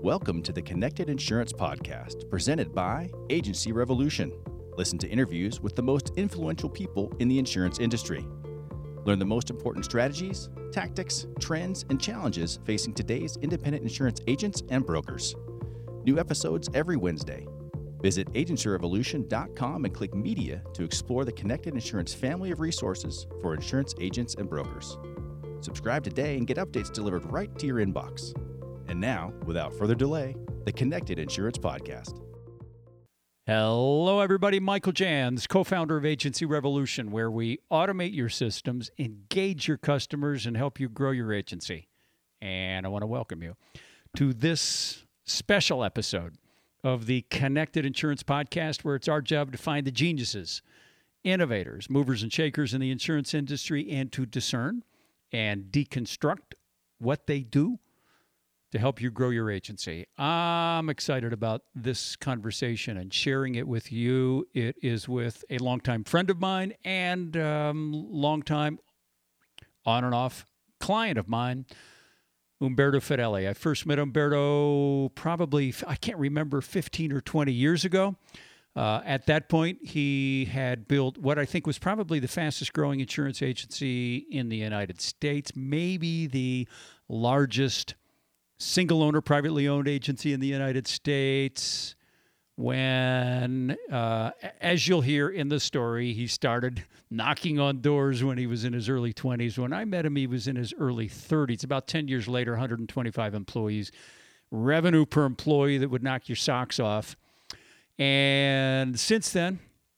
Welcome to the Connected Insurance Podcast, presented by Agency Revolution. Listen to interviews with the most influential people in the insurance industry. Learn the most important strategies, tactics, trends, and challenges facing today's independent insurance agents and brokers. New episodes every Wednesday. Visit agencyrevolution.com and click Media to explore the Connected Insurance family of resources for insurance agents and brokers. Subscribe today and get updates delivered right to your inbox. And now, without further delay, the Connected Insurance Podcast. Hello, everybody. Michael Jans, co-founder of Agency Revolution, where we automate your systems, engage your customers, and help you grow your agency. And I want to welcome you to this special episode of the Connected Insurance Podcast, where it's our job to find the geniuses, innovators, movers and shakers in the insurance industry, and to discern and deconstruct what they do to help you grow your agency. I'm excited about this conversation and sharing it with you. It is with a longtime friend of mine and longtime on and off client of mine, Umberto Fedeli. I first met Umberto probably, I can't remember, 15 or 20 years ago. At that point, he had built what I think was probably the fastest growing insurance agency in the United States, maybe the largest single-owner, privately owned agency in the United States. When, as you'll hear in the story, he started knocking on doors when he was in his early 20s. When I met him, he was in his early 30s. About 10 years later, 125 employees, revenue per employee that would knock your socks off. And since then,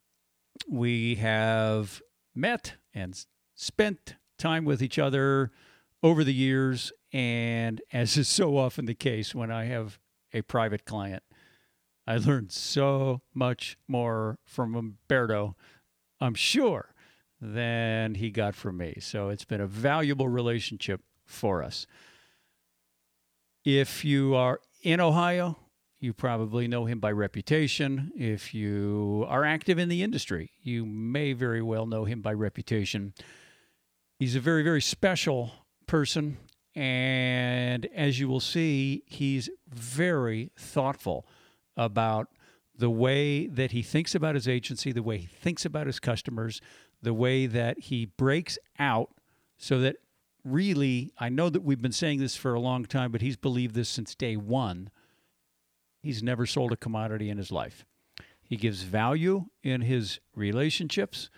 we have met and spent time with each other over the years. And as is so often the case when I have a private client, I learned so much more from Umberto, I'm sure, than he got from me. So it's been a valuable relationship for us. If you are in Ohio, you probably know him by reputation. If you are active in the industry, you may very well know him by reputation. He's a very, very special person. And as you will see, he's very thoughtful about the way that he thinks about his agency, the way he thinks about his customers, the way that he breaks out so that really, I know that we've been saying this for a long time, but he's believed this since day one. He's never sold a commodity in his life. He gives value in his relationships,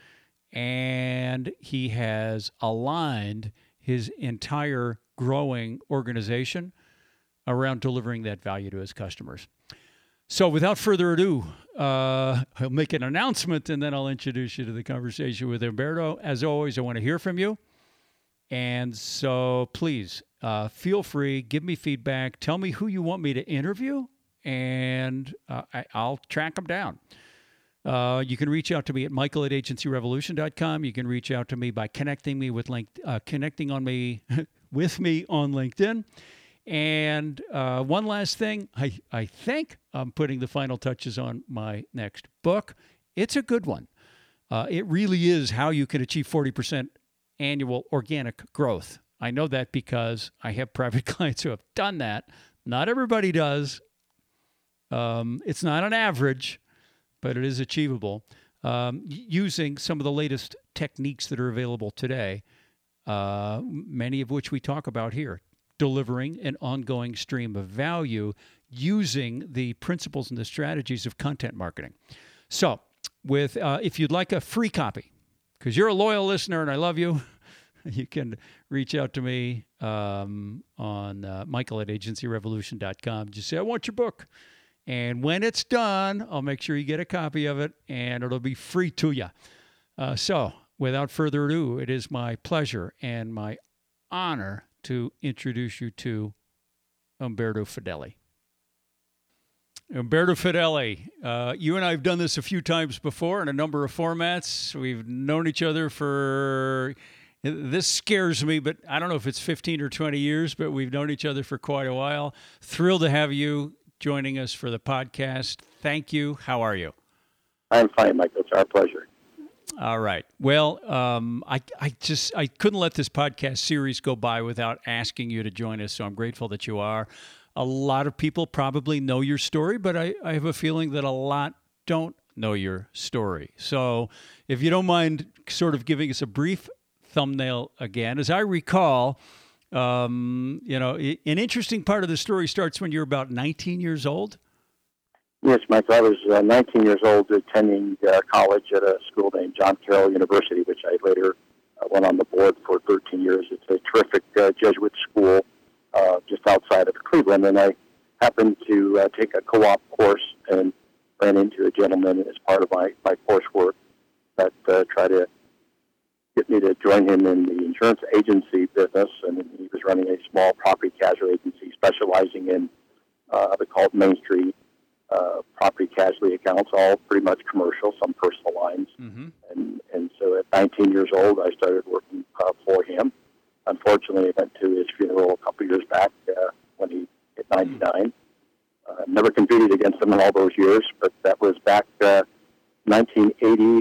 and he has aligned his entire growing organization around delivering that value to his customers. So without further ado, I'll make an announcement and then I'll introduce you to the conversation with Umberto. As always, I want to hear from you. And so please feel free, give me feedback, tell me who you want me to interview, and I'll track them down. You can reach out to me at michael@agencyrevolution.com. You can reach out to me by connecting me with connecting on me with me on LinkedIn. And one last thing, I think I'm putting the final touches on my next book. It's a good one. It really is how you can achieve 40% annual organic growth. I know that because I have private clients who have done that. Not everybody does. It's not an average, but it is achievable using some of the latest techniques that are available today, many of which we talk about here, delivering an ongoing stream of value using the principles and the strategies of content marketing. So if you'd like a free copy, because you're a loyal listener and I love you, you can reach out to me on michael@agencyrevolution.com. Just say, I want your book. And when it's done, I'll make sure you get a copy of it, and it'll be free to you. So, without further ado, it is my pleasure and my honor to introduce you to Umberto Fedeli. Umberto Fedeli, you and I have done this a few times before in a number of formats. We've known each other for, this scares me, but I don't know if it's 15 or 20 years, but we've known each other for quite a while. Thrilled to have you joining us for the podcast. Thank you. How are you? I'm fine, Michael. It's our pleasure. All right. Well, I couldn't let this podcast series go by without asking you to join us, so I'm grateful that you are. a lot of people probably know your story, but I have a feeling that a lot don't know your story. So if you don't mind sort of giving us a brief thumbnail again, as I recall, an interesting part of the story starts when you're about 19 years old. Yes, Michael. I was 19 years old, attending college at a school named John Carroll University, which I later went on the board for 13 years. It's a terrific Jesuit school just outside of Cleveland, and I happened to take a co-op course and ran into a gentleman as part of my coursework that tried to get me to join him in the insurance agency business, and he was running a small property casualty agency specializing in, they call it Main Street, property casualty accounts, all pretty much commercial, some personal lines. Mm-hmm. And so at 19 years old, I started working for him. Unfortunately, I went to his funeral a couple years back when he hit 99. Never competed against him in all those years, but that was back 1979,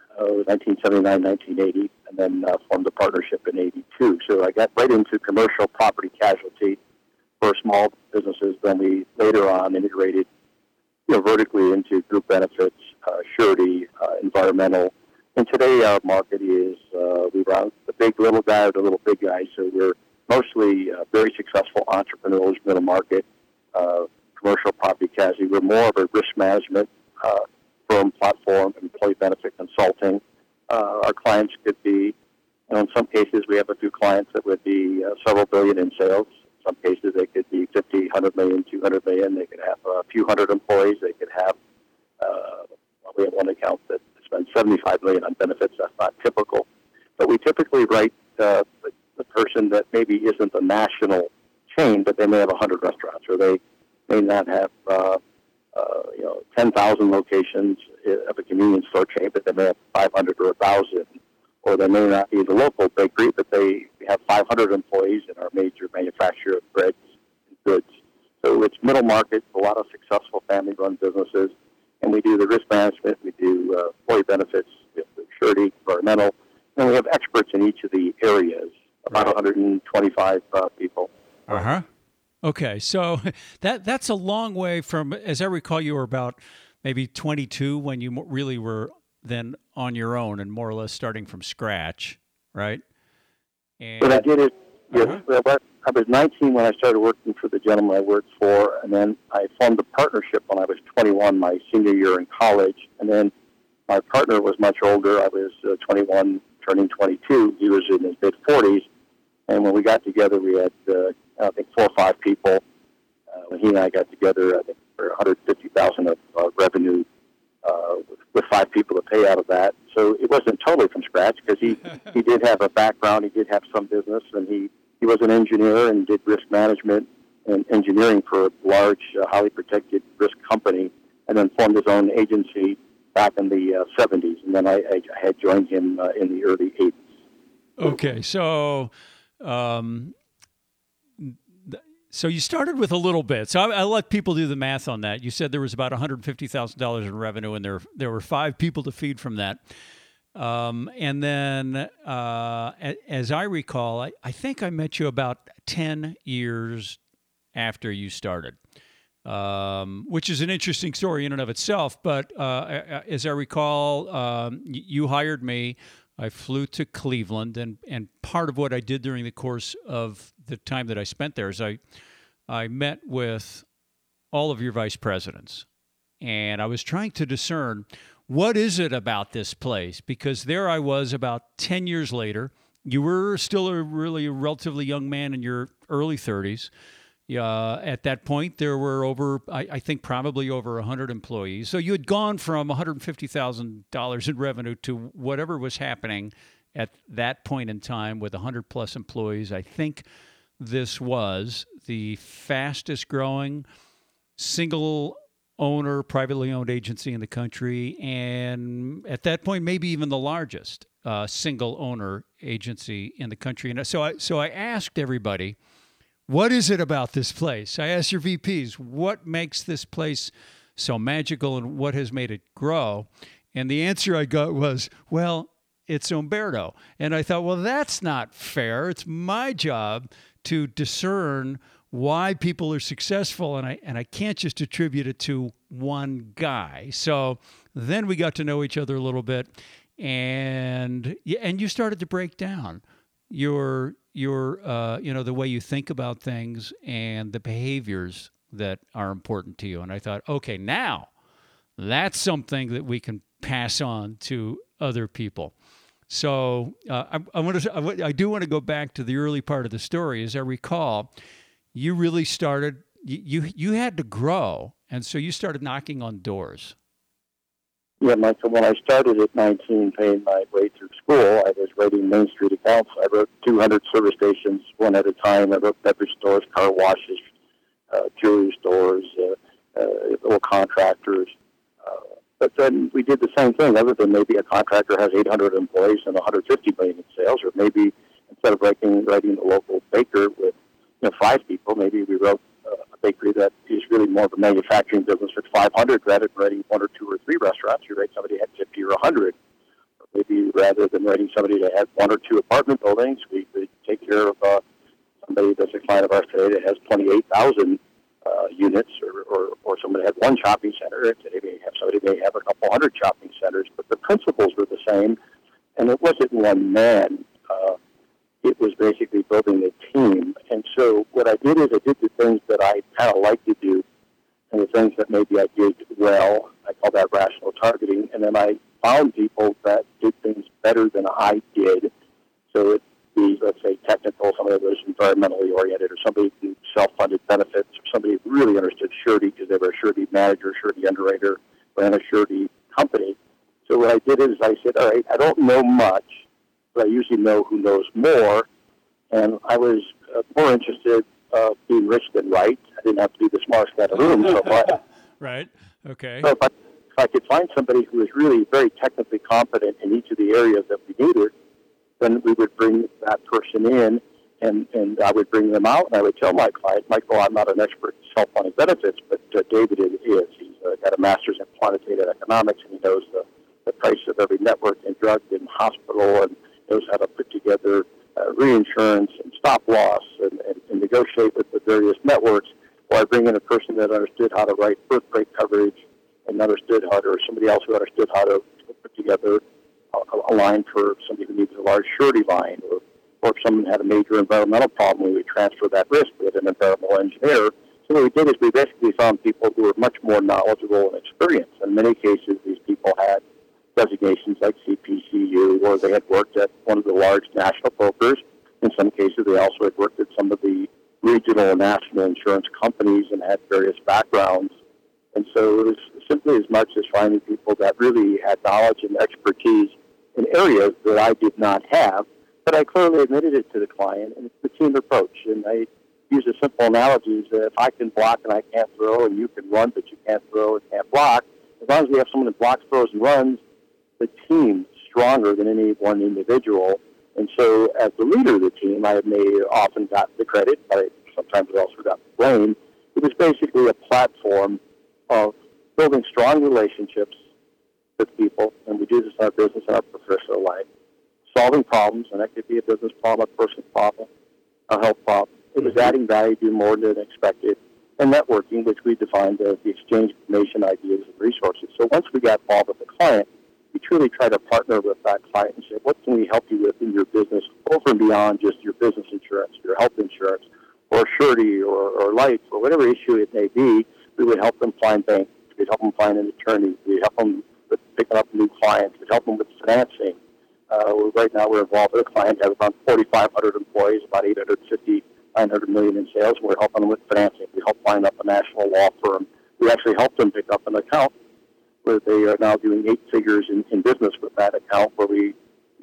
1980, and then formed a partnership in 82. So I got right into commercial property casualty for small businesses. Then we later on integrated vertically into group benefits, surety, environmental. And today our market is, we run the big little guy or the little big guy. So we're mostly very successful entrepreneurs, middle market, commercial property casualty. We're more of a risk management firm, platform, employee benefit consulting. Our clients could be, in some cases we have a few clients that would be several billion in sales. Some cases they could be 50, 100 million, 200 million. They could have a few hundred employees. They could have, we have one account that spends 75 million on benefits. That's not typical. But we typically write the person that maybe isn't a national chain, but they may have 100 restaurants, or they may not have 10,000 locations of a convenience store chain, but they may have 500 or 1,000. Or they may not be the local bakery, but they have 500 employees and are a major manufacturer of breads and goods. So it's middle market, a lot of successful family-run businesses, and we do the risk management, we do employee benefits, we have surety, environmental, and we have experts in each of the areas, about 125 people. Uh-huh. Okay, so that's a long way from, as I recall, you were about maybe 22 when you really were then on your own and more or less starting from scratch, right? And, but I did it, yes. I was 19 when I started working for the gentleman I worked for, and then I formed a partnership when I was 21, my senior year in college. And then my partner was much older. I was 21, turning 22. He was in his mid-40s. And when we got together, we had, I think, 4 or 5 people. When he and I got together, I think, for $150,000 of revenue, with 5 people to pay out of that. So it wasn't totally from scratch because he did have a background, he did have some business, and he was an engineer and did risk management and engineering for a large, highly protected risk company, and then formed his own agency back in the 70s. And then I had joined him in the early 80s. Okay, so so you started with a little bit. So I let people do the math on that. You said there was about $150,000 in revenue, and there were 5 people to feed from that. And then, as I recall, I think I met you about 10 years after you started, which is an interesting story in and of itself. But as I recall, you hired me. I flew to Cleveland, and part of what I did during the course of the time that I spent there is I met with all of your vice presidents, and I was trying to discern what is it about this place, because there I was about 10 years later. You were still a relatively young man in your early 30s. At that point, there were I think probably over 100 employees. So you had gone from $150,000 in revenue to whatever was happening at that point in time with 100 plus employees. I think this was the fastest growing single owner, privately owned agency in the country. And at that point, maybe even the largest single owner agency in the country. And so I asked everybody, what is it about this place? I asked your VPs, what makes this place so magical and what has made it grow? And the answer I got was, well, it's Umberto. And I thought, well, that's not fair. It's my job to discern why people are successful, and I can't just attribute it to one guy. So then we got to know each other a little bit, and you started to break down your the way you think about things and the behaviors that are important to you. And I thought, okay, now that's something that we can pass on to other people. So I do want to go back to the early part of the story. As I recall, you really started, you had to grow, and so you started knocking on doors. Yeah, Michael, when I started at 19, paying my way through school, I was writing Main Street accounts. I wrote 200 service stations one at a time. I wrote beverage stores, car washes, jewelry stores, little contractors. But then we did the same thing, other than maybe a contractor has 800 employees and 150 million in sales, or maybe instead of writing the local baker with 5 people, maybe we wrote a bakery that is really more of a manufacturing business with 500, rather than writing 1 or 2 or 3 restaurants. You write somebody that had 50 or 100. Or maybe rather than writing somebody that had 1 or 2 apartment buildings, we could take care of somebody that's a client of ours today that has 28,000 units, or somebody had 1 shopping center. Today somebody may have a couple hundred shopping centers, but the principles were the same, and it wasn't one man. It was basically building a team. And so what I did is I did the things that I kind of like to do, and the things that maybe I did well. I call that rational targeting. And then I found people that did things better than I did. So it'd be, let's say, technical, somebody that was environmentally oriented, or somebody who did self-funded benefits, or somebody who really understood surety because they were a surety manager, surety underwriter, ran a surety company. So what I did is I said, all right, I don't know much, but I usually know who knows more. And I was more interested being rich than right. I didn't have to be the smartest guy in the room. So Right. Okay. So if I could find somebody who was really very technically competent in each of the areas that we needed, then we would bring that person in, and I would bring them out, and I would tell my client, Michael, I'm not an expert in self-funded benefits, but David is. He's got a master's in quantitative economics, and he knows the price of every network and drug and hospital, and knows how to put together reinsurance and stop loss and negotiate with the various networks. Or I bring in a person that understood how to write birthright coverage and understood how to, or somebody else who understood how to put together a line for somebody who needs a large surety line, or if someone had a major environmental problem, we would transfer that risk with an environmental engineer. So what we did is we basically found people who were much more knowledgeable and experienced. In many cases, these people had designations like CPCU, or they had worked at one of the large national brokers. In some cases, they also had worked at some of the regional and national insurance companies and had various backgrounds. And so it was simply as much as finding people that really had knowledge and expertise in areas that I did not have, but I clearly admitted it to the client, and it's the team approach. And I use a simple analogy that if I can block and I can't throw, and you can run but you can't throw and can't block, as long as we have someone that blocks, throws, and runs, the team's stronger than any one individual. And so as the leader of the team, I may often got the credit, but sometimes I also got the blame. It was basically a platform of building strong relationships with people, and we do this in our business and our professional life, solving problems, and that could be a business problem, a personal problem, a health problem. It was adding value, doing more than expected, and networking, which we defined as the exchange of information, ideas, and resources. So once we got involved with the client, we truly try to partner with that client and say, what can we help you with in your business over and beyond just your business insurance, your health insurance, or surety, or life, or whatever issue it may be. We would help them find banks. We'd help them find an attorney. We'd help them with picking up new clients. We'd help them with financing. Right now we're involved with a client that has around 4,500 employees, about 900 million in sales, and we're helping them with financing. We help line up a national law firm. We actually helped them pick up an account where they are now doing 8 figures in business with that account, where we,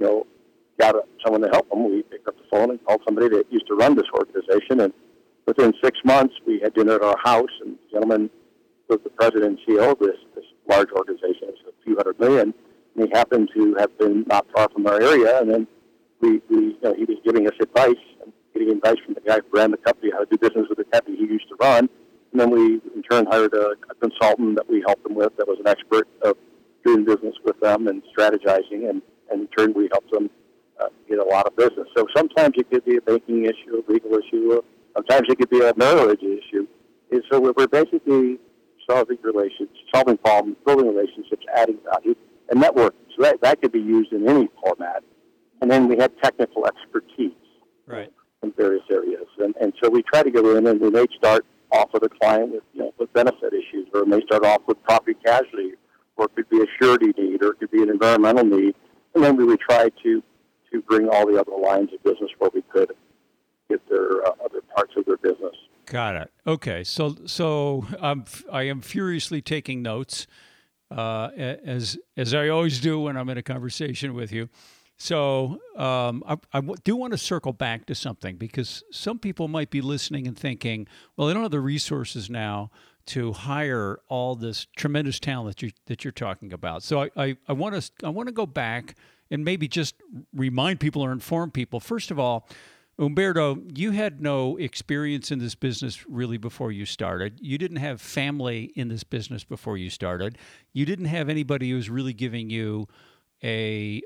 got someone to help them. We picked up the phone and called somebody that used to run this organization, and within 6 months, we had dinner at our house, and the gentleman was the president and CEO of this large organization. It's a few $100 million, and he happened to have been not far from our area, and then he was giving us advice, and getting advice from the guy who ran the company, how to do business with the company he used to run. And then we, in turn, hired a consultant that we helped them with that was an expert of doing business with them and strategizing, and in turn, we helped them get a lot of business. So sometimes it could be a banking issue, a legal issue, Sometimes it could be a marriage issue. And so we're basically solving problems, building relationships, adding value, and networking. So that could be used in any format. And then we had technical expertise in various areas. And so we try to go in, and we may start off with a client with benefit issues, or it may start off with property casualty, or it could be a surety need, or it could be an environmental need. And then we would try to bring all the other lines of business where we could get their other parts of their business. Got it. Okay. So I am furiously taking notes, as I always do when I'm in a conversation with you. So I do want to circle back to something, because some people might be listening and thinking, well, I don't have the resources now to hire all this tremendous talent that you're talking about. So I want to go back and maybe just remind people or inform people. First of all, Humberto, you had no experience in this business really before you started. You didn't have family in this business before you started. You didn't have anybody who was really giving you an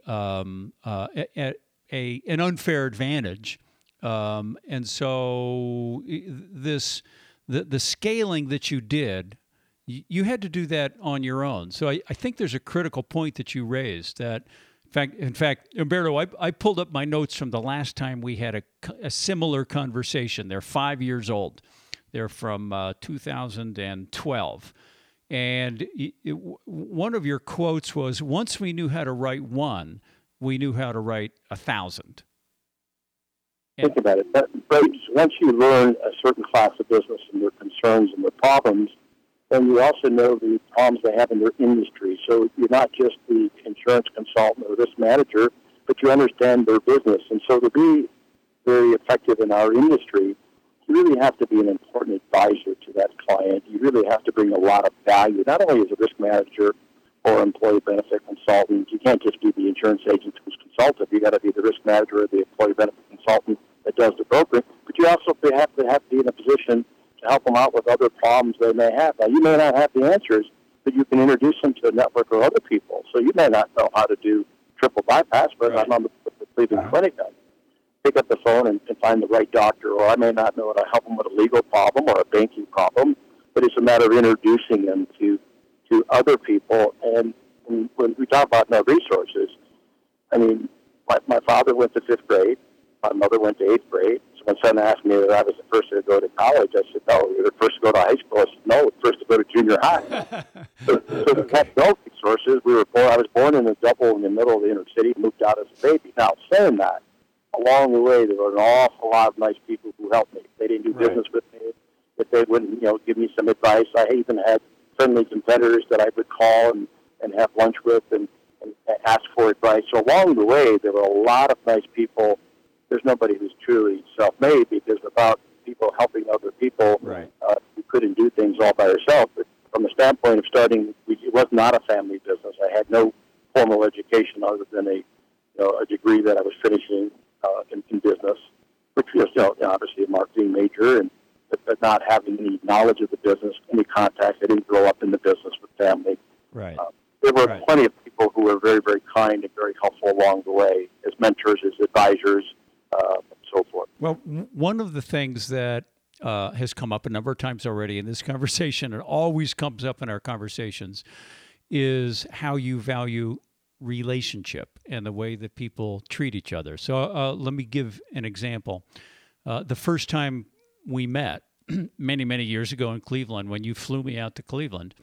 unfair advantage, and so the scaling that you did, you had to do that on your own. So I think there's a critical point that you raised that. In fact, Humberto, I pulled up my notes from the last time we had a similar conversation. They're 5 years old. They're from 2012. And one of your quotes was, once we knew how to write one, we knew how to write 1,000. Think about it. But once you learn a certain class of business and their concerns and their problems, then you also know the problems they have in their industry. So you're not just the insurance consultant or risk manager, but you understand their business. And so to be very effective in our industry, you really have to be an important advisor to that client. You really have to bring a lot of value, not only as a risk manager or employee benefit consultant. You can't just be the insurance agent who's consultative. You got to be the risk manager or the employee benefit consultant that does the brokering. But you also have to be in a position to help them out with other problems they may have. Now, you may not have the answers, but you can introduce them to a network of other people. So you may not know how to do triple bypass, but I'm on the Cleveland Clinic. I pick up the phone and find the right doctor, or I may not know how to help them with a legal problem or a banking problem, but it's a matter of introducing them to other people. And when we talk about no resources, I mean, my father went to 5th grade. My mother went to 8th grade. So my son asked me if I was the first to go to college. I said, no, you're the first to go to high school. I said, no, the first to go to junior high. so we had no resources. I was born in a double in the middle of the inner city, moved out as a baby. Now, saying that, along the way, there were an awful lot of nice people who helped me. They didn't do business with me, but they wouldn't, give me some advice. I even had friendly competitors that I would call and have lunch with and ask for advice. So along the way, there were a lot of nice people. There's nobody who's truly self-made, because without people helping other people, you couldn't do things all by yourself. But from the standpoint of starting, it was not a family business. I had no formal education other than a degree that I was finishing in business, which was obviously a marketing major, but not having any knowledge of the business, any contacts. I didn't grow up in the business with family. Right. There were plenty of people who were very, very kind and very helpful along the way, as mentors, as advisors, and so forth. Well, one of the things that has come up a number of times already in this conversation, and always comes up in our conversations, is how you value relationship and the way that people treat each other. So let me give an example. The first time we met, many, many years ago in Cleveland, when you flew me out to Cleveland,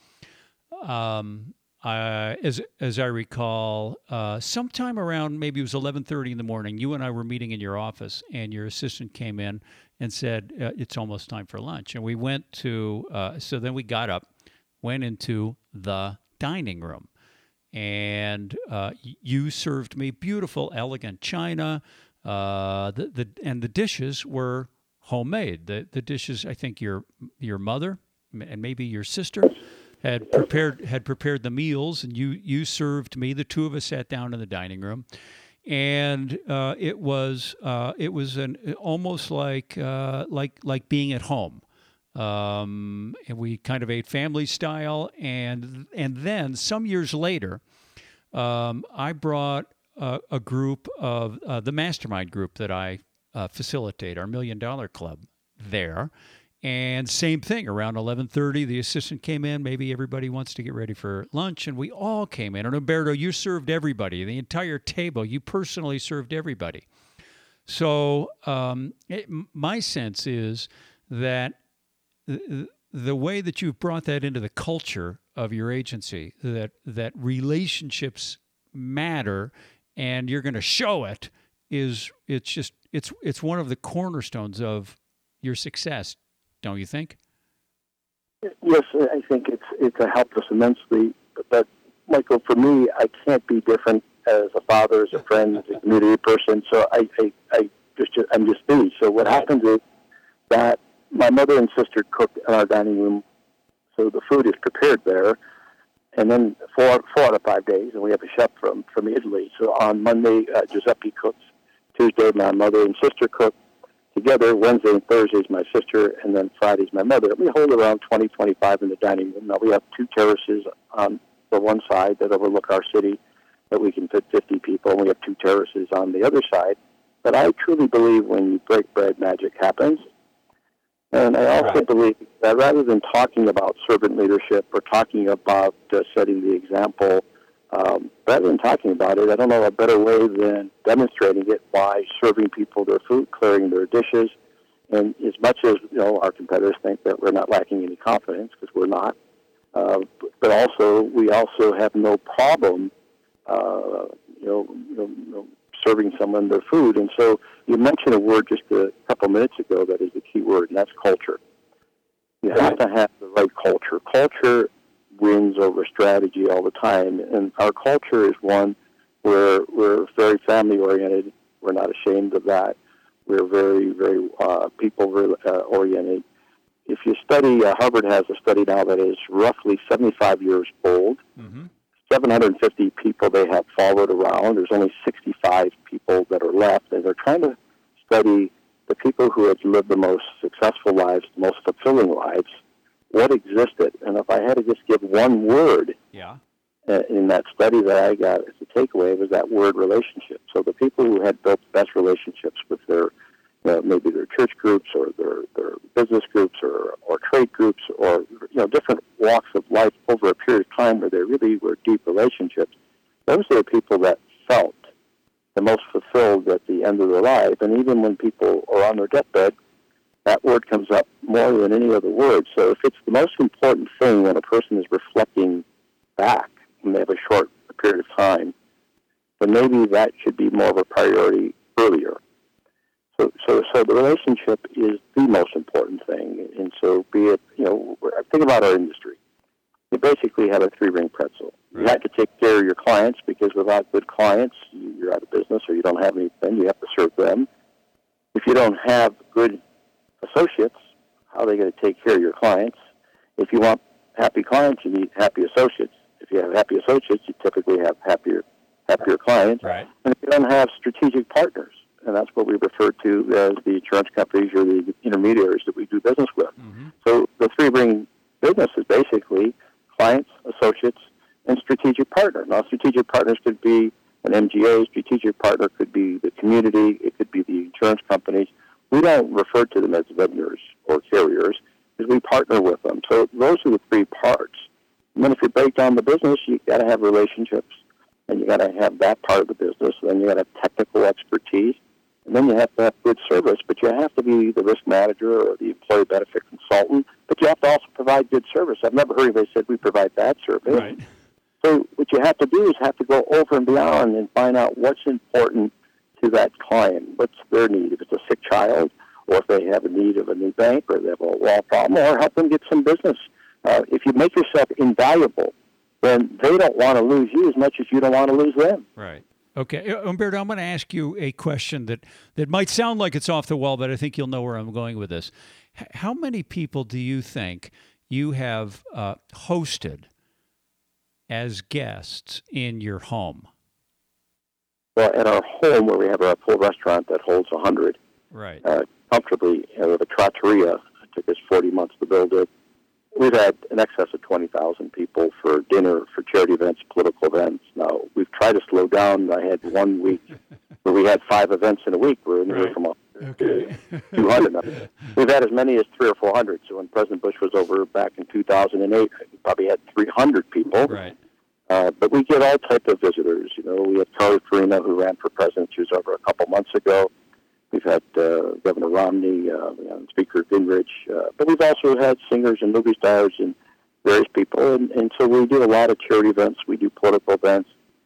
as I recall, sometime around, maybe it was 11:30 in the morning, you and I were meeting in your office, and your assistant came in and said, it's almost time for lunch. And we went to, so then we got up, went into the dining room, and you served me beautiful, elegant china, and the dishes were homemade. The dishes, I think your mother and maybe your sister had prepared the meals, and you served me. The two of us sat down in the dining room, and it was almost like being at home. And we kind of ate family style, and then some years later, I brought a group of the mastermind group that I facilitate, our $1 Million Club. there. And same thing, around 11:30, the assistant came in. Maybe everybody wants to get ready for lunch, and we all came in. And Umberto, you served everybody, the entire table. You personally served everybody. So my sense is that the way that you've brought that into the culture of your agency, that relationships matter, and you're going to show it, it's one of the cornerstones of your success. Don't you think? Yes, I think it's helped us immensely. But Michael, for me, I can't be different as a father, as a friend, as a community person. So I'm just me. So what happens is that my mother and sister cook in our dining room, so the food is prepared there. And then 4 out of 5 days, and we have a chef from Italy. So on Monday, Giuseppe cooks. Tuesday, my mother and sister cook together. Wednesday and Thursday is my sister, and then Friday is my mother. We hold around 20, 25 in the dining room. Now, we have 2 terraces on the one side that overlook our city that we can fit 50 people, and we have 2 terraces on the other side. But I truly believe when you break bread, magic happens. And I also believe that rather than talking about servant leadership or talking about setting the example, rather than talking about it, I don't know a better way than demonstrating it by serving people their food, clearing their dishes. And as much as our competitors think that we're not lacking any confidence, because we're not, but also we also have no problem, serving someone their food. And so you mentioned a word just a couple minutes ago that is the key word, and that's culture. You have to have the right culture. Culture wins over strategy all the time, and our culture is one where we're very family-oriented. We're not ashamed of that. We're very, very people-oriented. If you study, Harvard has a study now that is roughly 75 years old. Mm-hmm. 750 people they have followed around. There's only 65 people that are left, and they're trying to study the people who have lived the most successful lives, the most fulfilling lives, what existed. And if I had to just give one word in that study that I got as a takeaway, it was that word relationship. So the people who had built the best relationships with their, maybe their church groups or their business groups or trade groups or, different walks of life over a period of time where they really were deep relationships, those are the people that felt the most fulfilled at the end of their life. And even when people are on their deathbed, that word comes up more than any other word. So if it's the most important thing when a person is reflecting back when they have a short period of time, then maybe that should be more of a priority earlier. So the relationship is the most important thing. And so be it, think about our industry. You basically have a 3-ring pretzel. You have to take care of your clients because without good clients, you're out of business or you don't have anything. You have to serve them. If you don't have good associates, how are they going to take care of your clients? If you want happy clients, you need happy associates. If you have happy associates, you typically have happier clients. Right. And if you don't have strategic partners, and that's what we refer to as the insurance companies or the intermediaries that we do business with. Mm-hmm. So the 3-ring business is basically clients, associates, and strategic partner. Now, strategic partners could be an MGA. Strategic partner could be the community. It could be the insurance companies. We don't refer to them as vendors or carriers because we partner with them. So those are the 3 parts. And then if you break down the business, you got to have relationships, and you got to have that part of the business. Then you got to have technical expertise, and then you have to have good service. But you have to be the risk manager or the employee benefit consultant. But you have to also provide good service. I've never heard anybody say we provide bad service. Right. So what you have to do is have to go over and beyond and find out what's important to that client. What's their need? If it's a sick child, or if they have a need of a new bank, or they have a law problem, or help them get some business. If you make yourself invaluable, then they don't want to lose you as much as you don't want to lose them. Right. Okay. Umberto, I'm going to ask you a question that might sound like it's off the wall, but I think you'll know where I'm going with this. How many people do you think you have hosted as guests in your home? Well, at our home, where we have a full restaurant that holds 100, right, comfortably, with a trattoria, it took us 40 months to build it. We've had in excess of 20,000 people for dinner, for charity events, political events. Now, we've tried to slow down. I had one week where we had 5 events in a week. We're anywhere from Okay. 200 of them. We've had as many as 300 or 400. So when President Bush was over back in 2008, we probably had 300 people. Right. But we get all types of visitors. We have Charlie Farina, who ran for president. She was over a couple months ago. We've had Governor Romney, Speaker Gingrich. But we've also had singers and movie stars and various people. And so we do a lot of charity events. We do political events.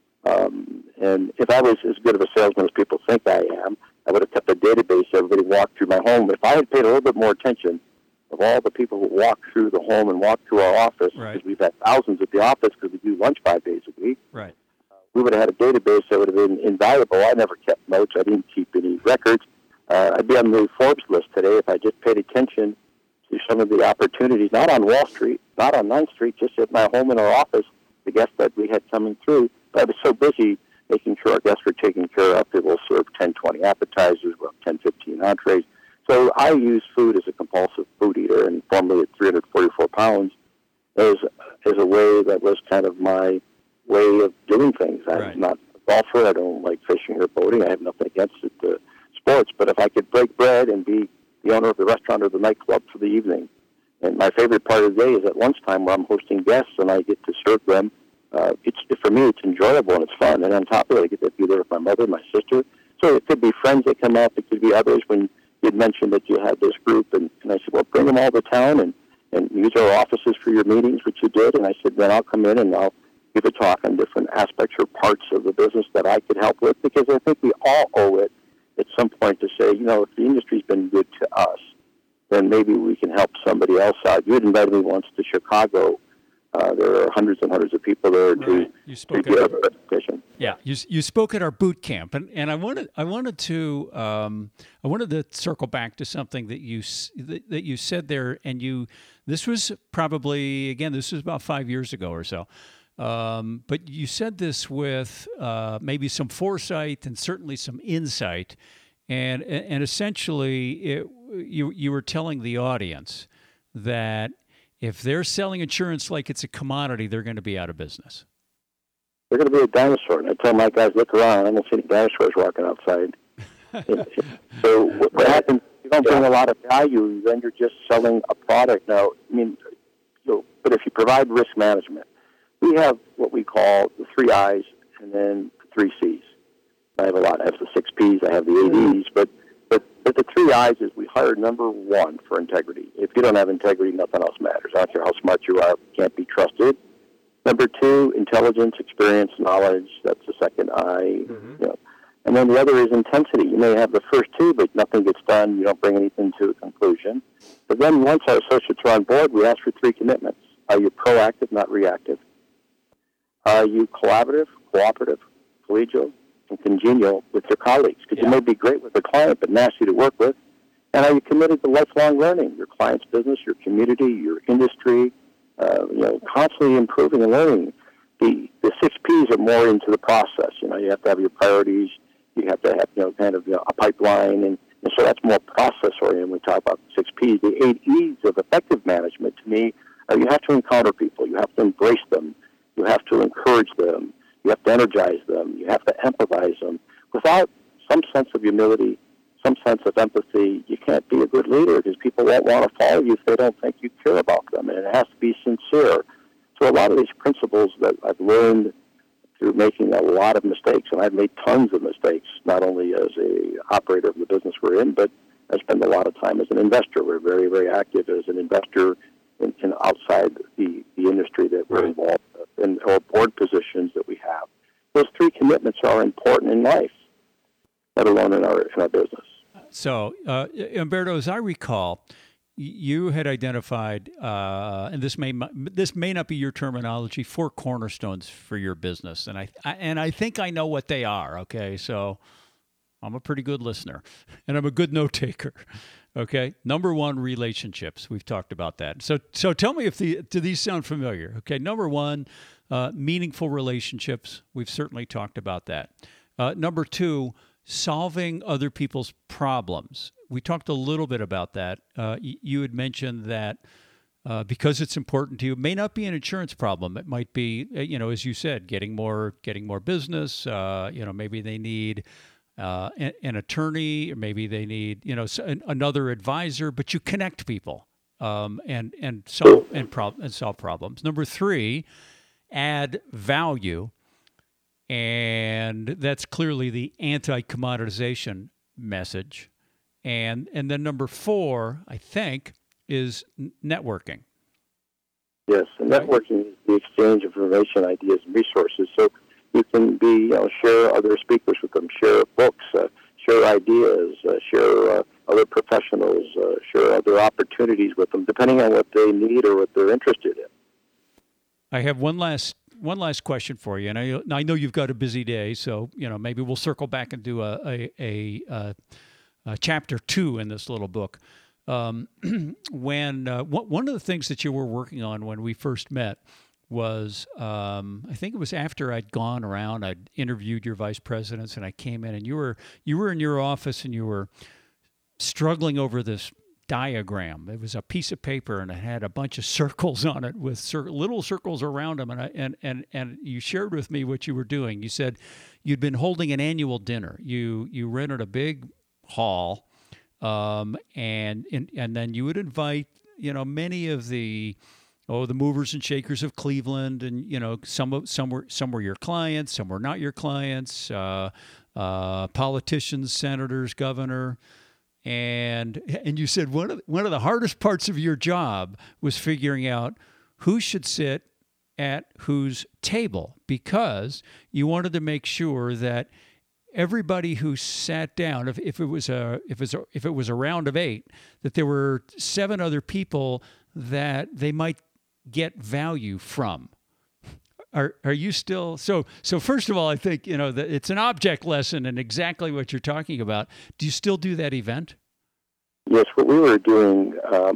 And if I was as good of a salesman as people think I am, I would have kept a database. Everybody walked through my home. If I had paid a little bit more attention of all the people who walk through the home and walk through our office, because we've had thousands at the office because we do lunch 5 days a week, Right. We would have had a database that would have been invaluable. I never kept notes. I didn't keep any records. I'd be on the Forbes list today if I just paid attention to some of the opportunities, not on Wall Street, not on 9th Street, just at my home in our office, the guests that we had coming through. But I was so busy making sure our guests were taken care of. People serve 10, 20 appetizers, well, 10, 15 entrees. So I use food as a compulsive food eater, and formerly at 344 pounds, as a way that was kind of my way of doing things. I'm not a golfer. I don't like fishing or boating. I have nothing against it, sports. But if I could break bread and be the owner of the restaurant or the nightclub for the evening, and my favorite part of the day is at lunchtime where I'm hosting guests and I get to serve them. For me, it's enjoyable and it's fun. And on top of it, I get to be there with my mother, my sister. So it could be friends that come out. It could be others. When you'd mentioned that you had this group, and I said, well, bring them all to town and use our offices for your meetings, which you did. And I said, then I'll come in and I'll give a talk on different aspects or parts of the business that I could help with, because I think we all owe it at some point to say, if the industry's been good to us, then maybe we can help somebody else out. You had invited me once to Chicago. There are hundreds and hundreds of people there to get a presentation. Yeah, you spoke at our boot camp, and I wanted to circle back to something that you said there, and this was about 5 years ago or so. But you said this with maybe some foresight and certainly some insight, and essentially you were telling the audience that if they're selling insurance like it's a commodity, they're going to be out of business. They're going to be a dinosaur. And I tell my guys, look around. I don't see any dinosaurs walking outside. So what happens, you don't bring a lot of value, then you're just selling a product. Now, but if you provide risk management, we have what we call the 3 I's and then the 3 C's. I have a lot. I have the 6 P's. I have the 8 E's. But the 3 I's is we hire number 1 for integrity. If you don't have integrity, nothing else matters. I don't care how smart you are, you can't be trusted. Number 2, intelligence, experience, knowledge. That's the second I. And then the other is intensity. You may have the first 2, but nothing gets done. You don't bring anything to a conclusion. But then once our associates are on board, we ask for 3 commitments. Are you proactive, not reactive? Are you collaborative, cooperative, collegial, and congenial with your colleagues? Because you may be great with a client, but nasty to work with. And are you committed to lifelong learning? Your client's business, your community, your industry, constantly improving and learning. The 6 P's are more into the process. You have to have your priorities. You have to have, a pipeline. And so that's more process-oriented when we talk about the 6 P's. The 8 E's of effective management, to me, are you have to encounter people. You have to embrace them. You have to encourage them. You have to energize them. You have to empathize them. Without some sense of humility, some sense of empathy, you can't be a good leader because people won't want to follow you if they don't think you care about them. And it has to be sincere. So a lot of these principles that I've learned through making a lot of mistakes, and I've made tons of mistakes, not only as a operator of the business we're in, but I spend a lot of time as an investor. We're very, very active as an investor in outside the industry that we're involved in, or board positions that we have. Those 3 commitments are important in life, let alone in our business. So, Umberto, as I recall, you had identified, and this may not be your terminology, 4 cornerstones for your business, and I think I know what they are. Okay, so I'm a pretty good listener, and I'm a good note taker. Okay, number 1, relationships. We've talked about that. So tell me do these sound familiar? Okay, number 1, meaningful relationships. We've certainly talked about that. Number 2, solving other people's problems. We talked a little bit about that. You had mentioned that because it's important to you, it may not be an insurance problem. It might be, as you said, getting more business. Maybe they need an attorney, or maybe they need another advisor, but you connect people and solve problems. Number 3, add value, and that's clearly the anti-commoditization message. And then number 4, I think, is networking. Yes, and networking is the exchange of information, ideas, and resources. So you can share other speakers with them, share books, share ideas, share other professionals, share other opportunities with them, depending on what they need or what they're interested in. I have one last question for you, and I know you've got a busy day, so maybe we'll circle back and do a chapter 2 in this little book. When one of the things that you were working on when we first met was, I think it was after I'd gone around, I'd interviewed your vice presidents, and I came in, and you were in your office, and you were struggling over this diagram. It was a piece of paper, and it had a bunch of circles on it with little circles around them. And you shared with me what you were doing. You said you'd been holding an annual dinner. You rented a big hall, and then you would invite many of the movers and shakers of Cleveland, and some were your clients, some were not your clients, politicians, senators, governor. And you said one of the hardest parts of your job was figuring out who should sit at whose table, because you wanted to make sure that everybody who sat down, if it was a round of 8, that there were 7 other people that they might get value from. Are you still so? First of all, I think that it's an object lesson and exactly what you're talking about. Do you still do that event? Yes, what we were doing,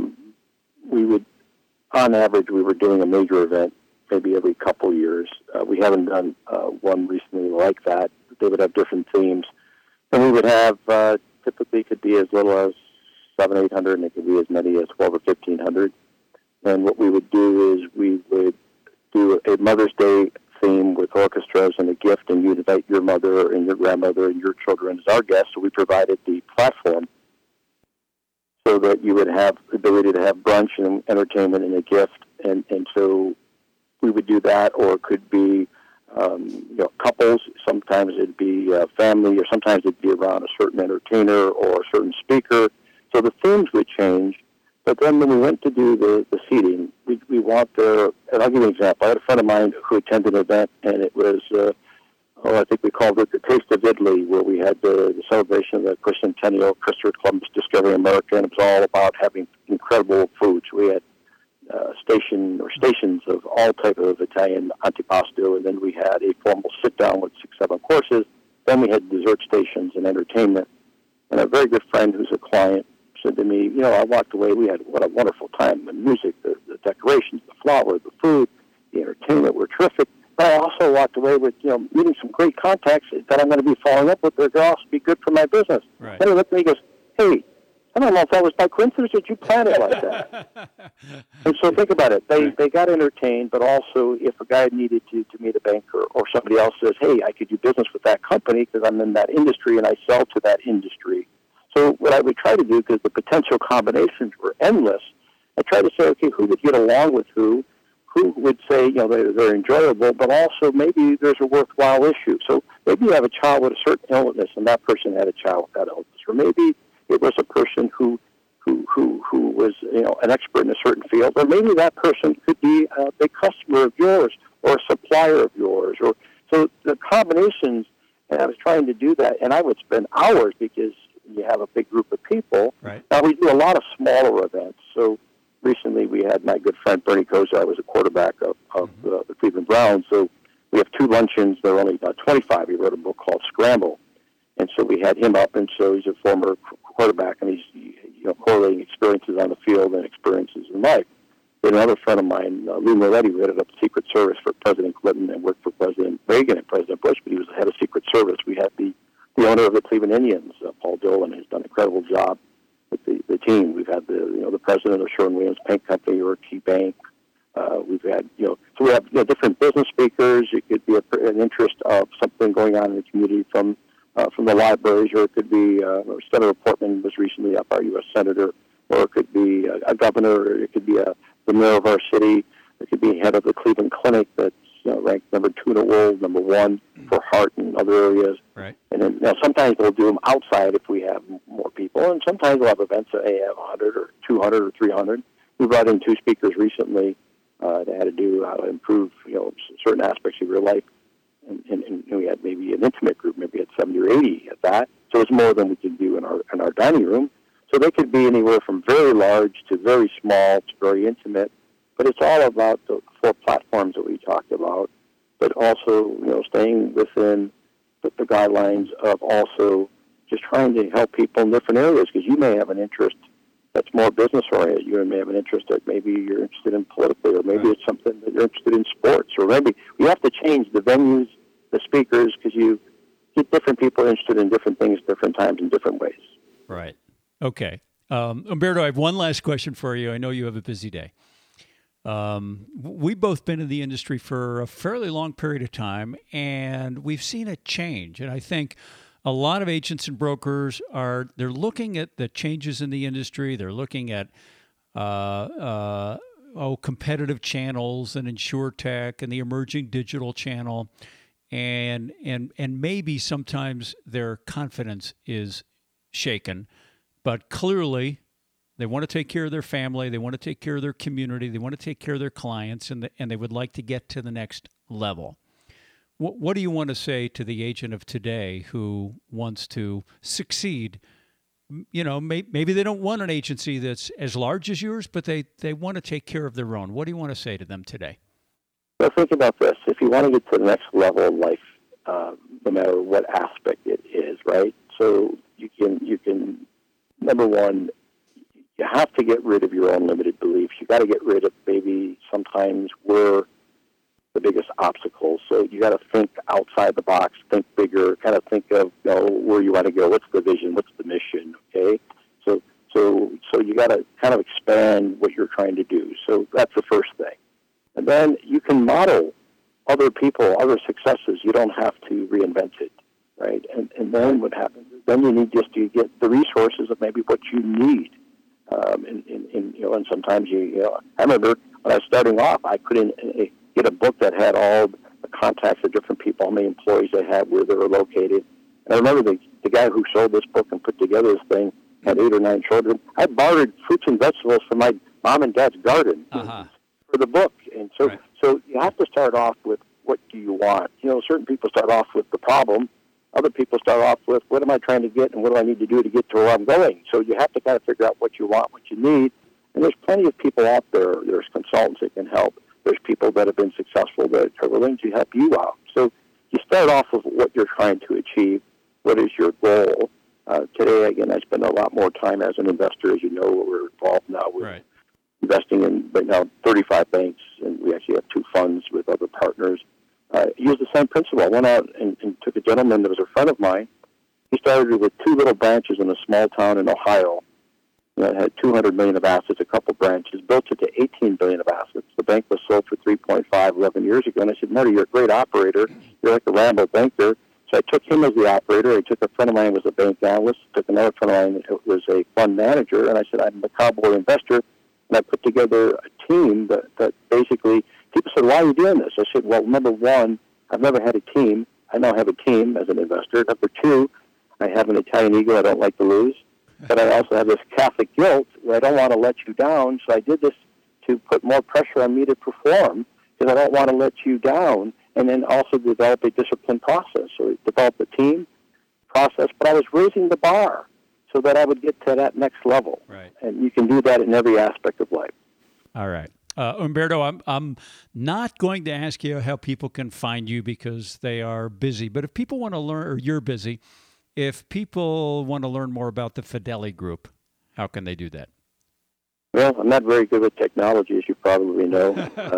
on average, we were doing a major event maybe every couple years. We haven't done one recently like that. They would have different themes, and we would have typically could be as little as 700, 800, and it could be as many as 12 or 1,500. And what we would do is we would do a Mother's Day theme with orchestras and a gift, and you'd invite your mother and your grandmother and your children as our guests. So we provided the platform so that you would have the ability to have brunch and entertainment and a gift. And so we would do that, or it could be couples. Sometimes it'd be family, or sometimes it'd be around a certain entertainer or a certain speaker. So the themes would change. But then when we went to do the seating, we want and I'll give you an example. I had a friend of mine who attended an event, and it was, I think we called it the Taste of Italy, where we had the celebration of the Quincentennial Christopher Columbus discovering America, and it was all about having incredible foods. We had stations of all type of Italian antipasto, and then we had a formal sit-down with 6-7 courses. Then we had dessert stations and entertainment. And a very good friend who's a client said to me, I walked away, what a wonderful time. The music, the decorations, the flowers, the food, the entertainment were terrific. But I also walked away with, meeting some great contacts that I'm going to be following up with. They're going to also be good for my business. Right. Then he looked at me and goes, hey, I don't know if that was by coincidence or did you plan it like that. And so think about it. They got entertained, but also if a guy needed to meet a banker, or somebody else says, hey, I could do business with that company because I'm in that industry and I sell to that industry. So what I would try to do, because the potential combinations were endless, I tried to say, okay, who would get along with who would say, they're enjoyable, but also maybe there's a worthwhile issue. So maybe you have a child with a certain illness, and that person had a child with that illness. Or maybe it was a person who was, an expert in a certain field. Or maybe that person could be a big customer of yours or a supplier of yours. So the combinations, and I was trying to do that, and I would spend hours because you have a big group of people. Right. Now, we do a lot of smaller events. So recently we had my good friend Bernie Kosar, was a quarterback of the Cleveland Browns. So we have 2 luncheons. They're only about 25. He wrote a book called Scramble. And so we had him up, and so he's a former quarterback, and he's correlating experiences on the field and experiences in life. Then another friend of mine, Lou Moretti, headed up the Secret Service for President Clinton and worked for President Reagan and President Bush, but he was the head of Secret Service. We had the owner of the Cleveland Indians, Paul Dolan, has done an incredible job with the team. We've had the president of Sherwin-Williams Paint Company or Key Bank. We've had so we have different business speakers. It could be an interest of something going on in the community from from the libraries, or it could be Senator Portman was recently up, our U.S. Senator, or it could be a governor, or it could be the mayor of our city, it could be head of the Cleveland Clinic that's ranked number 2 in the world, number 1 for heart and other areas. Right. And then, now sometimes we'll do them outside if we have more people, and sometimes we'll have events that have 100 or 200 or 300. We brought in 2 speakers recently that had to do how to improve certain aspects of your life. And we had maybe an intimate group, maybe at 70 or 80 at that. So it's more than we can do in our dining room. So they could be anywhere from very large to very small to very intimate. But it's all about the 4 platforms that we talked about, but also staying within the guidelines of also just trying to help people in different areas, because you may have an interest that's more business-oriented. You may have an interest that maybe you're interested in politically, or maybe it's something that you're interested in sports, or maybe we have to change the venues, the speakers, because you get different people interested in different things, different times, in different ways. Right. Okay. Umberto, I have one last question for you. I know you have a busy day. We've both been in the industry for a fairly long period of time, and we've seen a change. And I think a lot of agents and brokers they're looking at the changes in the industry. They're looking at competitive channels and InsurTech and the emerging digital channel, and maybe sometimes their confidence is shaken, but clearly they want to take care of their family, they want to take care of their community, they want to take care of their clients, and they would like to get to the next level. What do you want to say to the agent of today who wants to succeed? Maybe they don't want an agency that's as large as yours, but they want to take care of their own. What do you want to say to them today? Well, think about this. If you want to get to the next level of life, no matter what aspect it is, right? So you can number one, you have to get rid of your own limited beliefs. You got to get rid of maybe sometimes we're the biggest obstacles. So you got to think outside the box, think bigger, kind of think of where you want to go. What's the vision? What's the mission? Okay, so you got to kind of expand what you're trying to do. So that's the first thing, and then you can model other people, other successes. You don't have to reinvent it, right? And then what happens is then you need just to get the resources of maybe what you need. And sometimes I remember when I was starting off, I couldn't get a book that had all the contacts of different people, how many employees they had, where they were located. And I remember the guy who sold this book and put together this thing had 8 or 9 children. I bartered fruits and vegetables from my mom and dad's garden for the book. And so you have to start off with what do you want. Certain people start off with the problem. Other people start off with what am I trying to get and what do I need to do to get to where I'm going. So you have to kind of figure out what you want, what you need. And there's plenty of people out there. There's consultants that can help. There's people that have been successful that are willing to help you out. So you start off with what you're trying to achieve. What is your goal? Today, again, I spend a lot more time as an investor. As you know, we're involved now with investing in right now 35 banks, and we actually have 2 funds with other partners. Use the same principle. I went out and took a gentleman that was a friend of mine. He started with 2 little branches in a small town in Ohio that had $200 million of assets, a couple branches, built it to $18 billion of assets. The bank was sold for $3.5 11 years ago. And I said, Marty, you're a great operator. You're like a Rambo banker. So I took him as the operator. I took a friend of mine who was a bank analyst. Took another friend of mine who was a fund manager. And I said, I'm a cowboy investor. And I put together a team that basically, people said, why are you doing this? I said, well, number one, I've never had a team. I now have a team as an investor. Number 2, I have an Italian ego. I don't like to lose. But I also have this Catholic guilt where I don't want to let you down. So I did this to put more pressure on me to perform because I don't want to let you down. And then also develop a disciplined process. So develop a team process. But I was raising the bar so that I would get to that next level. Right. And you can do that in every aspect of life. All right. Umberto, I'm not going to ask you how people can find you because they are busy. But if people want to learn, or you're busy, if people want to learn more about the Fidelity Group, how can they do that? Well, I'm not very good with technology, as you probably know.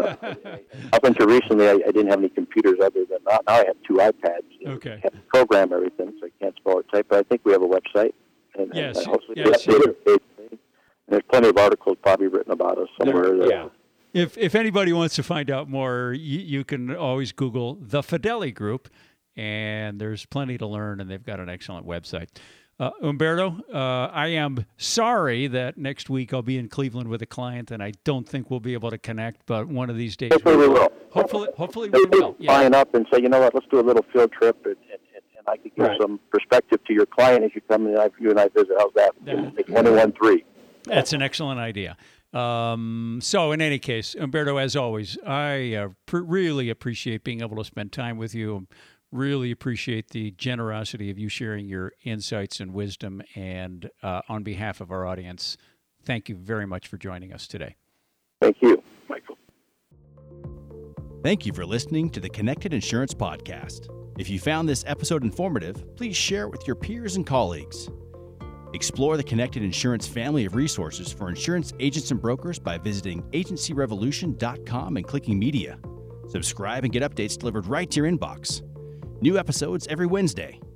Up until recently, I didn't have any computers other than now I have 2 iPads. Okay. I have to program everything, so I can't spell or type. But I think we have a website. And hopefully and there's plenty of articles probably written about us somewhere. If anybody wants to find out more, you can always Google the Fidelity Group, and there's plenty to learn, and they've got an excellent website. Umberto, I am sorry that next week I'll be in Cleveland with a client, and I don't think we'll be able to connect, but one of these days Hopefully we will. Hopefully we will. Yeah. Line up and say, you know what, let's do a little field trip, and I could give some perspective to your client as you come and you and I visit. How's that? Make 1-1-3. That's an excellent idea. So in any case, Umberto, as always, I really appreciate being able to spend time with you. Really appreciate the generosity of you sharing your insights and wisdom. And on behalf of our audience, thank you very much for joining us today. Thank you, Michael. Thank you for listening to the Connected Insurance Podcast. If you found this episode informative, please share it with your peers and colleagues. Explore the Connected Insurance family of resources for insurance agents and brokers by visiting agencyrevolution.com and clicking media. Subscribe and get updates delivered right to your inbox. New episodes every Wednesday.